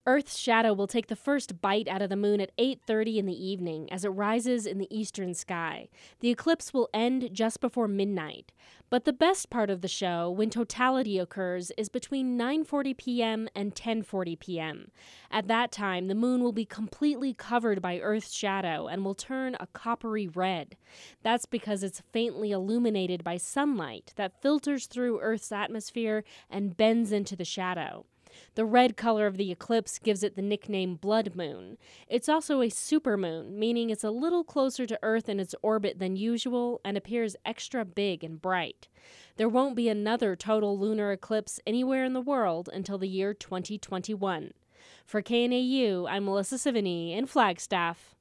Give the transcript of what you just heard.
Earth's shadow will take the first bite out of the moon at 8:30 in the evening as it rises in the eastern sky. The eclipse will end just before midnight. But the best part of the show, when totality occurs, is between 9:40 p.m. and 10:40 p.m. At that time, the moon will be completely covered by Earth's shadow and will turn a coppery red. That's because it's faintly illuminated by sunlight that filters through Earth's atmosphere and bends into the shadow. The red color of the eclipse gives it the nickname blood moon. It's also a supermoon, meaning it's a little closer to Earth in its orbit than usual and appears extra big and bright. There won't be another total lunar eclipse anywhere in the world until the year 2021. For KNAU, I'm Melissa Sivany in Flagstaff.